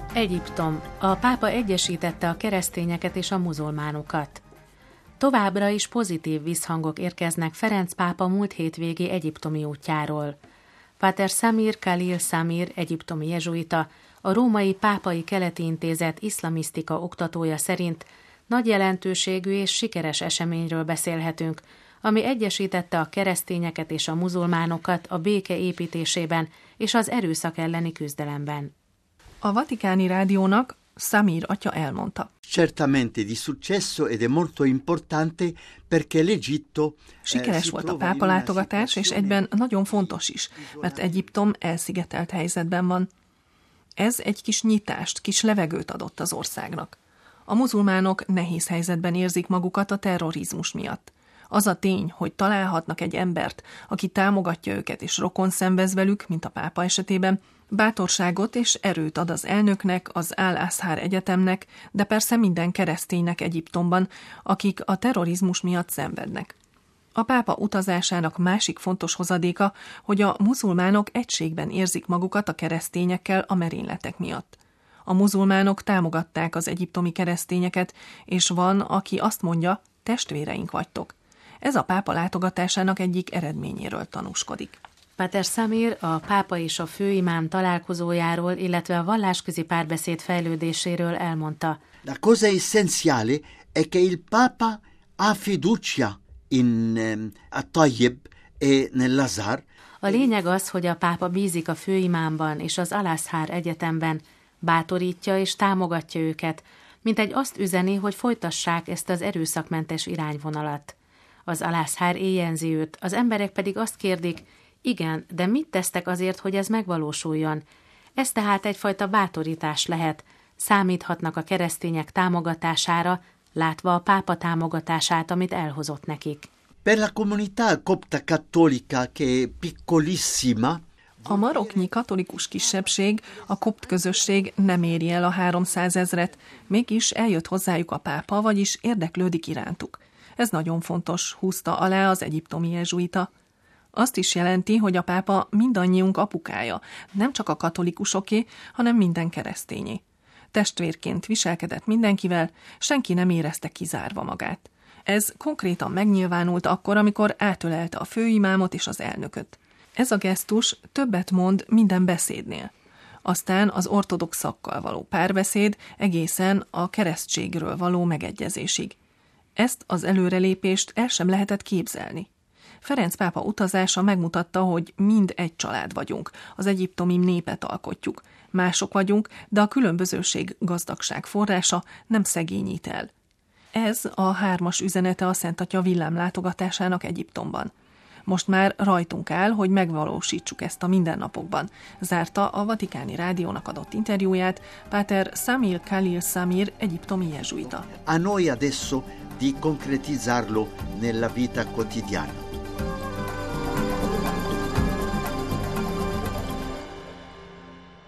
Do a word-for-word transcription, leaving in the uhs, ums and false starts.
Egyiptom. A pápa egyesítette a keresztényeket és a muzulmánokat. Továbbra is pozitív visszhangok érkeznek Ferenc pápa múlt hétvégi egyiptomi útjáról. Pater Samir Khalil Samir, egyiptomi jezsuita, a Római Pápai Keleti Intézet iszlamisztika oktatója szerint nagy jelentőségű és sikeres eseményről beszélhetünk, ami egyesítette a keresztényeket és a muzulmánokat a béke építésében és az erőszak elleni küzdelemben. A Vatikáni Rádiónak Samir atya elmondta. Certamente di successo ed è molto importante perché l'Egitto Sikeres volt a pápa látogatás, és egyben nagyon fontos is, mert Egyiptom elszigetelt helyzetben van. Ez egy kis nyitást, kis levegőt adott az országnak. A muzulmánok nehéz helyzetben érzik magukat a terrorizmus miatt. Az a tény, hogy találhatnak egy embert, aki támogatja őket és rokon szenvez velük, mint a pápa esetében, bátorságot és erőt ad az elnöknek, az Al-Azhar Egyetemnek, de persze minden kereszténynek Egyiptomban, akik a terrorizmus miatt szenvednek. A pápa utazásának másik fontos hozadéka, hogy a muzulmánok egységben érzik magukat a keresztényekkel a merényletek miatt. A muzulmánok támogatták az egyiptomi keresztényeket, és van, aki azt mondja, testvéreink vagytok. Ez a pápa látogatásának egyik eredményéről tanúskodik. Pater Samir a pápa és a főimám találkozójáról, illetve a vallásközi párbeszéd fejlődéséről elmondta. La cosa essenziale è che il Papa ha fiducia in a Tayyib e nell'Azhar. A lényeg az, hogy a pápa bízik a főimámban és az Al-Azhar Egyetemben, bátorítja és támogatja őket, mint egy azt üzeni, hogy folytassák ezt az erőszakmentes irányvonalat. Az Al-Azhar éjjenzi őt, az emberek pedig azt kérdik, igen, de mit tesztek azért, hogy ez megvalósuljon? Ez tehát egyfajta bátorítás lehet, számíthatnak a keresztények támogatására, látva a pápa támogatását, amit elhozott nekik. Per la comunità copta cattolica che è piccolissima. A maroknyi katolikus kisebbség, a kopt közösség nem éri el a háromszázezret, mégis eljött hozzájuk a pápa, vagyis érdeklődik irántuk. Ez nagyon fontos, húzta alá az egyiptomi jezsuita. Azt is jelenti, hogy a pápa mindannyiunk apukája, nem csak a katolikusoké, hanem minden keresztényé. Testvérként viselkedett mindenkivel, senki nem érezte kizárva magát. Ez konkrétan megnyilvánult akkor, amikor átölelte a főimámot és az elnököt. Ez a gesztus többet mond minden beszédnél. Aztán az ortodoxakkal való párbeszéd egészen a keresztségről való megegyezésig. Ezt az előrelépést el sem lehetett képzelni. Ferenc pápa utazása megmutatta, hogy mind egy család vagyunk, az egyiptomi népet alkotjuk. Mások vagyunk, de a különbözőség gazdagság forrása nem szegényít el. Ez a hármas üzenete a Szent Atya villámlátogatásának Egyiptomban. Most már rajtunk áll, hogy megvalósítsuk ezt a mindennapokban, zárta a Vatikáni Rádiónak adott interjúját Pater Samir Khalil Samir, egyiptomi jezsuita. A noi adesso di concretizzarlo nella vita quotidiana.